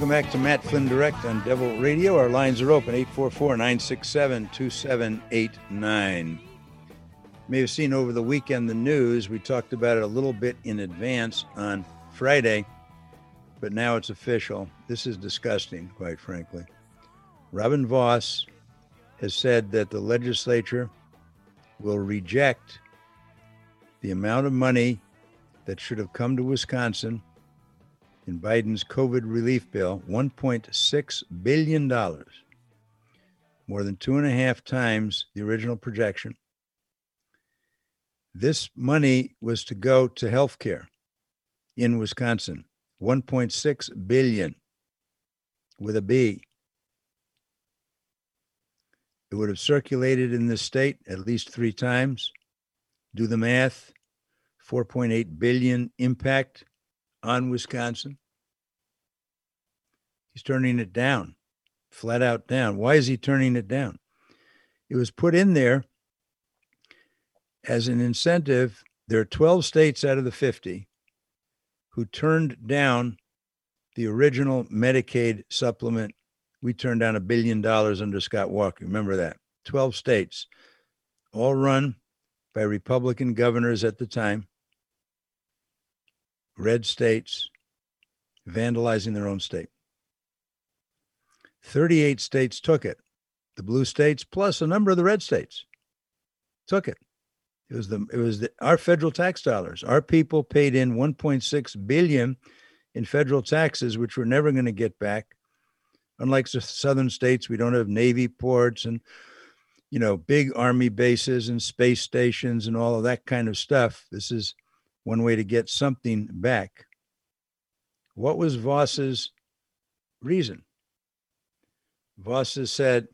Welcome back to Matt Flynn Direct on Devil Radio. Our lines are open, 844-967-2789. You may have seen over the weekend the news. We talked about it a little bit in advance on Friday, but now it's official. This is disgusting, quite frankly. Robin Vos has said that the legislature will reject the amount of money that should have come to Wisconsin in Biden's COVID relief bill, $1.6 billion, more than 2.5 times the original projection. This money was to go to health care in Wisconsin, $1.6 billion with a B. It would have circulated in this state at least 3 times. Do the math, 4.8 billion impact on Wisconsin. He's turning it down, flat out down. Why is he turning it down? It was put in there as an incentive. There are 12 states out of the 50 who turned down the original Medicaid supplement. We turned down $1 billion under Scott Walker. Remember that? 12 states, all run by Republican governors at the time. Red states vandalizing their own state. 38 states took it. The blue states plus a number of the red states took it. It was our federal tax dollars. Our people paid in $1.6 billion in federal taxes, which we're never going to get back. Unlike the southern states, we don't have Navy ports and, big Army bases and space stations and all of that kind of stuff. This is one way to get something back. What was Vos's reason? Vos said,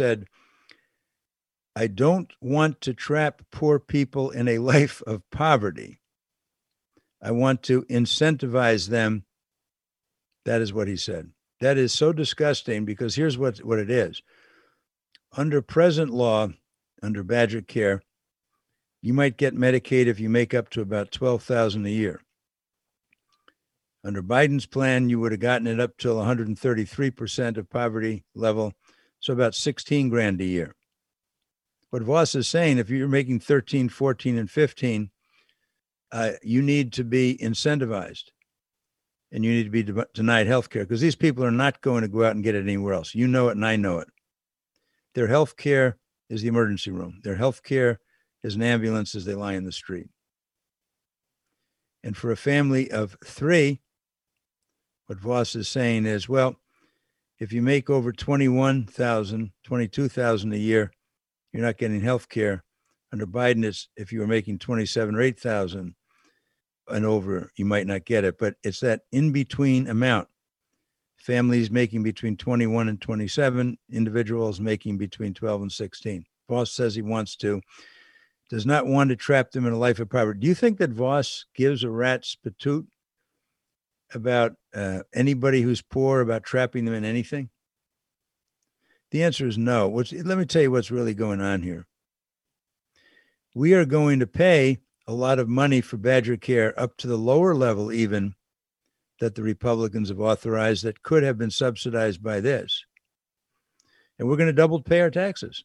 I don't want to trap poor people in a life of poverty. I want to incentivize them. That is what he said. That is so disgusting because here's what it is. Under present law, under Badger Care, you might get Medicaid if you make up to about $12,000 a year. Under Biden's plan, you would have gotten it up till 133% of poverty level, so about $16,000 a year. What Vos is saying, if you're making 13, 14, and 15, you need to be incentivized, and you need to be denied health care because these people are not going to go out and get it anywhere else. You know it, and I know it. Their health care is the emergency room. Their health care is an ambulance as they lie in the street. And for a family of 3, what Vos is saying is, well, if you make over $21,000, $22,000 a year, you're not getting health care. Under Biden, it's if you were making $27,000 or $8,000 and over, you might not get it. But it's that in-between amount. Families making between 21 and 27, individuals making between 12 and 16. Vos says he does not want to trap them in a life of poverty. Do you think that Vos gives a rat's patoot about anybody who's poor, about trapping them in anything? The answer is no. Let me tell you what's really going on here. We are going to pay a lot of money for Badger Care up to the lower level even that the Republicans have authorized that could have been subsidized by this. And we're going to double pay our taxes.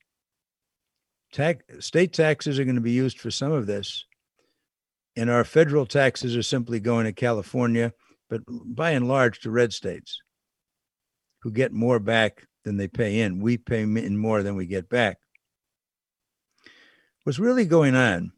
State taxes are going to be used for some of this. And our federal taxes are simply going to California, but by and large to red states who get more back than they pay in. We pay in more than we get back. What's really going on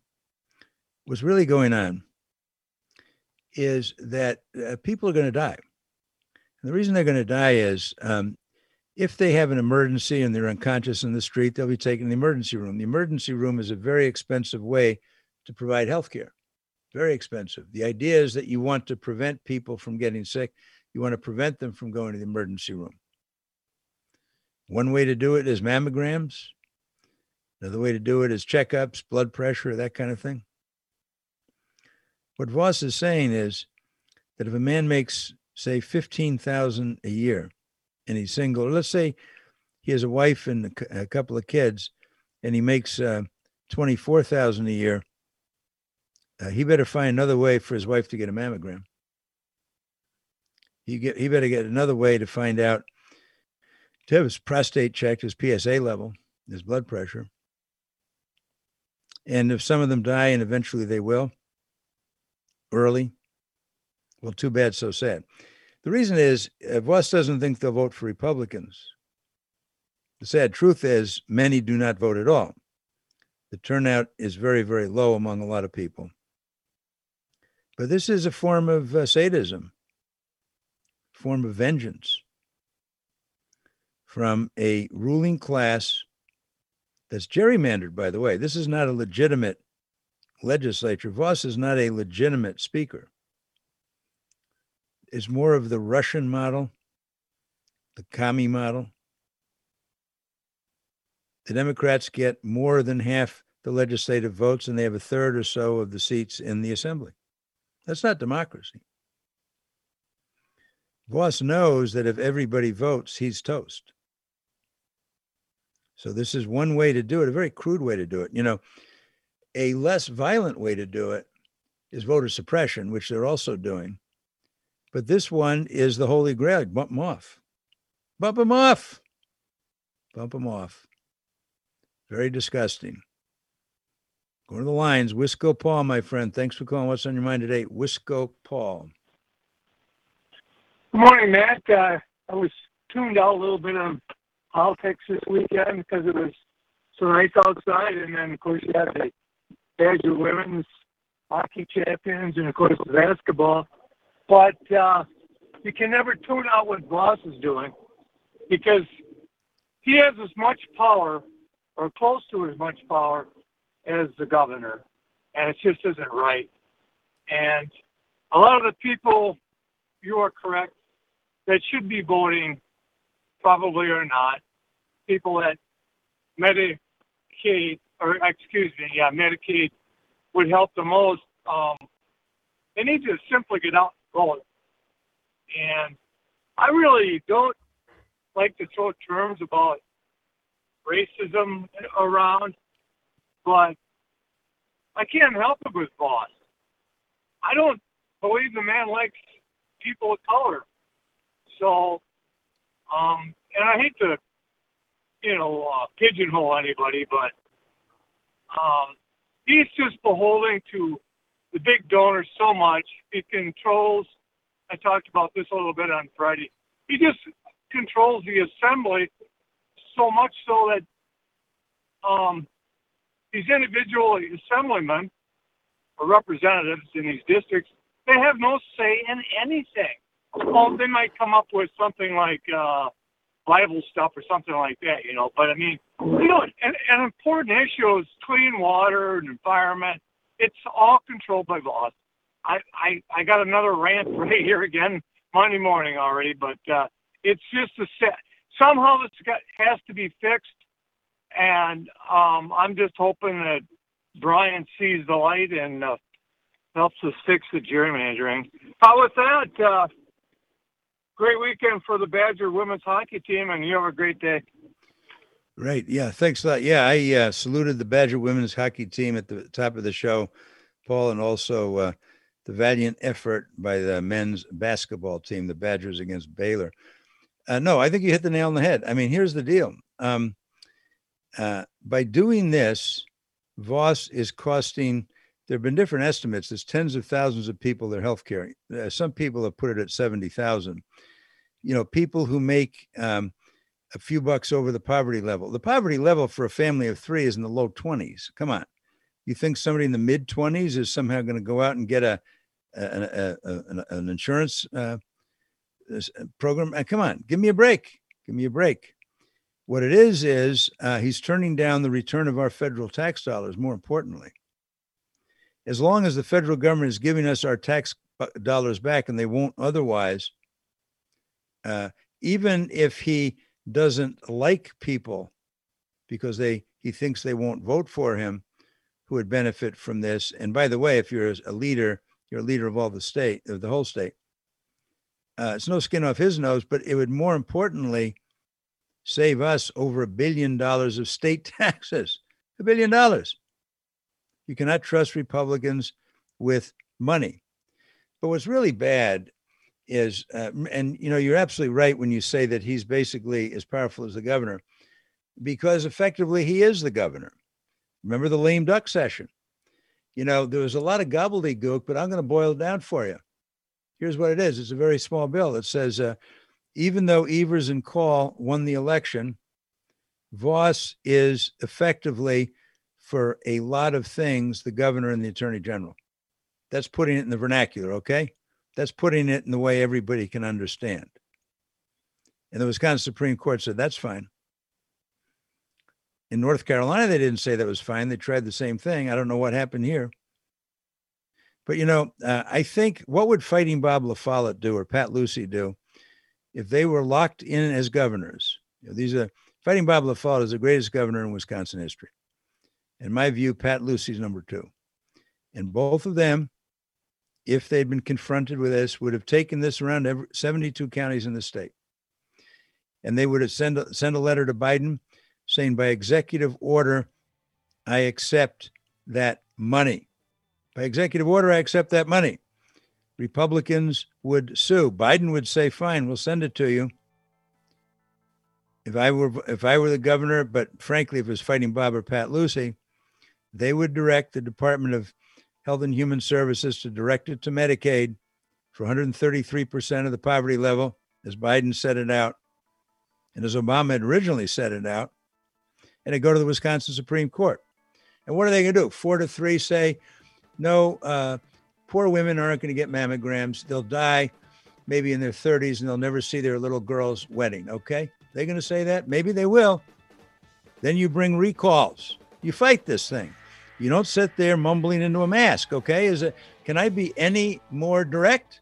is that people are going to die. And the reason they're going to die is if they have an emergency and they're unconscious in the street, they'll be taken to the emergency room. The emergency room is a very expensive way to provide health care. Very expensive. The idea is that you want to prevent people from getting sick. You want to prevent them from going to the emergency room. One way to do it is mammograms. Another way to do it is checkups, blood pressure, that kind of thing. What Vos is saying is that if a man makes, say, $15,000 a year and he's single, or let's say he has a wife and a couple of kids and he makes $24,000 a year, he better find another way for his wife to get a mammogram. He better get another way to find out, to have his prostate checked, his PSA level, his blood pressure. And if some of them die, and eventually they will, early, well, too bad, so sad. The reason is Voss doesn't think they'll vote for Republicans. The sad truth is many do not vote at all. The turnout is very, very low among a lot of people. But this is a form of sadism, form of vengeance from a ruling class that's gerrymandered, by the way. This is not a legitimate legislature. Voss is not a legitimate speaker. It's more of the Russian model, the commie model. The Democrats get more than half the legislative votes, and they have a third or so of the seats in the assembly. That's not democracy. Voss knows that if everybody votes, he's toast. So this is one way to do it, a very crude way to do it. You know, a less violent way to do it is voter suppression, which they're also doing. But this one is the holy grail. Bump them off. Bump them off. Bump them off. Very disgusting. Going to the lines. Wisco Paul, my friend. Thanks for calling. What's on your mind today? Wisco Paul. Good morning, Matt. I was tuned out a little bit on politics this weekend because it was so nice outside. And then, of course, you have the Badger women's hockey champions and, of course, the basketball. But you can never tune out what Voss is doing because he has as much power or close to as much power as the governor. And it just isn't right. And a lot of the people, you are correct, that should be voting probably are not. People that Medicaid would help the most. They need to simply get out and vote. And I really don't like to throw terms about racism around, but I can't help it with Voss. I don't believe the man likes people of color. So, and I hate to, pigeonhole anybody, but he's just beholden to the big donors so much. He controls, I talked about this a little bit on Friday, he just controls the assembly so much so that these individual assemblymen or representatives in these districts, they have no say in anything. Well, they might come up with something like Bible stuff or something like that, But I mean, an important issue is clean water and environment. It's all controlled by Voss. I got another rant right here again Monday morning already, but it's just somehow this has to be fixed, and I'm just hoping that Brian sees the light and helps us fix the gerrymandering. With that, great weekend for the Badger women's hockey team, and you have a great day. Right. Yeah. Thanks a lot. Yeah, I saluted the Badger women's hockey team at the top of the show, Paul, and also the valiant effort by the men's basketball team, the Badgers against Baylor. No, I think you hit the nail on the head. I mean, here's the deal. By doing this, Voss is costing, there have been different estimates. There's tens of thousands of people their health care. Some people have put it at 70,000. People who make a few bucks over the poverty level. The poverty level for a family of three is in the low 20s. Come on. You think somebody in the mid 20s is somehow going to go out and get an insurance program? Come on, give me a break. Give me a break. What it is he's turning down the return of our federal tax dollars, more importantly. As long as the federal government is giving us our tax dollars back, and they won't otherwise, even if he doesn't like people because he thinks they won't vote for him who would benefit from this. And by the way, if you're a leader, you're a leader of all the whole state. It's no skin off his nose, but it would more importantly save us over $1 billion of state taxes. $1 billion. You cannot trust Republicans with money. But what's really bad is, and you're absolutely right when you say that he's basically as powerful as the governor, because effectively he is the governor. Remember the lame duck session? There was a lot of gobbledygook, but I'm going to boil it down for you. Here's what it is. It's a very small bill. It says, even though Evers and Call won the election, Vos is effectively, for a lot of things, the governor and the attorney general. That's putting it in the vernacular, okay? That's putting it in the way everybody can understand. And the Wisconsin Supreme Court said, that's fine. In North Carolina, they didn't say that was fine. They tried the same thing. I don't know what happened here. But, I think, what would Fighting Bob LaFollette do, or Pat Lucey do, if they were locked in as governors? Fighting Bob LaFollette is the greatest governor in Wisconsin history. In my view, Pat Lucey's number 2. And both of them, if they'd been confronted with this, would have taken this around 72 counties in the state. And they would have sent a letter to Biden saying, by executive order, I accept that money. By executive order, I accept that money. Republicans would sue. Biden would say, fine, we'll send it to you. If I were the governor, but frankly, if it was Fighting Bob or Pat Lucey, they would direct the Department of Health and Human Services to direct it to Medicaid for 133% of the poverty level, as Biden set it out, and as Obama had originally set it out, and they go to the Wisconsin Supreme Court. And what are they going to do? 4-3 say, no, poor women aren't going to get mammograms. They'll die maybe in their 30s, and they'll never see their little girl's wedding, okay? They're going to say that? Maybe they will. Then you bring recalls. You fight this thing. You don't sit there mumbling into a mask, okay? Can I be any more direct?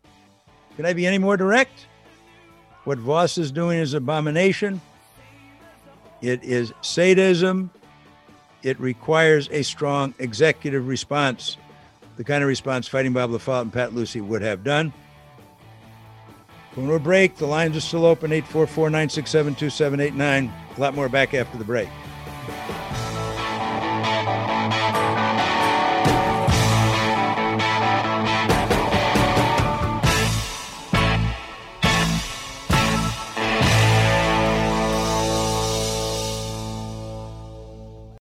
What Vos is doing is abomination. It is sadism. It requires a strong executive response, the kind of response Fighting Bob LaFollette and Pat Lucey would have done. When we break, the lines are still open, 844-967-2789. A lot more back after the break.